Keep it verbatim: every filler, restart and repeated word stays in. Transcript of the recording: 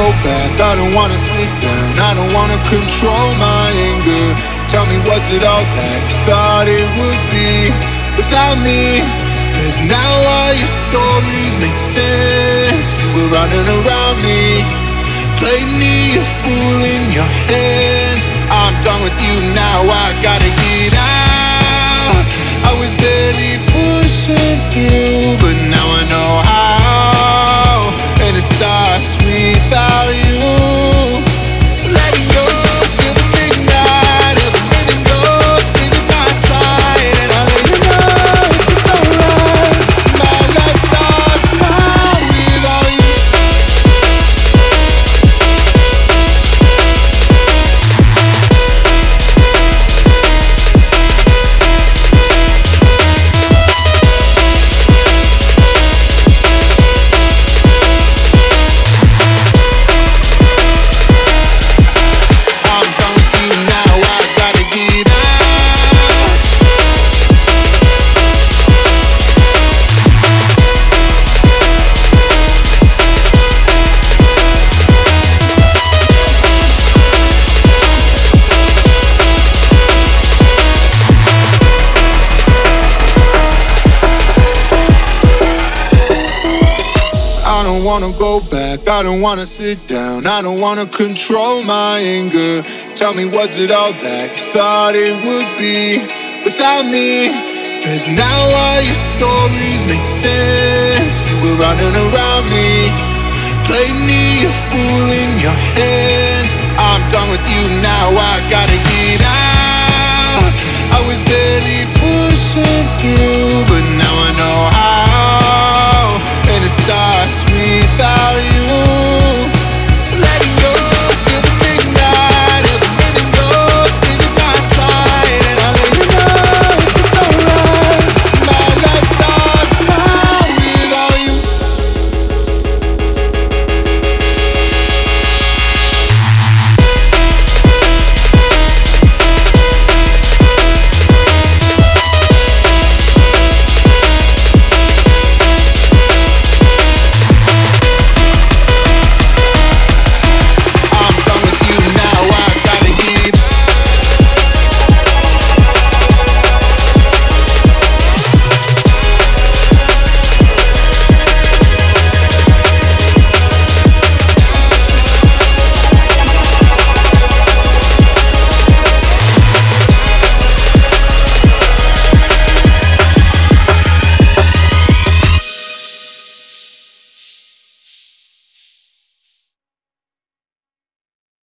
go back, I don't wanna sit down, I don't wanna control my anger. Tell me, was it all that you thought it would be without me? Cause now all your stories make sense. You were running around me, played me a fool in your hands. I'm done with you now, I gotta get out. I was barely pushing through, but now I know how. And it starts without you. Letting go, feel the midnight of a million ghosts living outside. And I let you know it's alright. My life starts now without you. I don't wanna go back, I don't wanna sit down, I don't wanna control my anger. Tell me, was it all that you thought it would be without me? Cause now all your stories make sense. You were running around me, played me a fool in your hands. I'm done with you now, I gotta get out.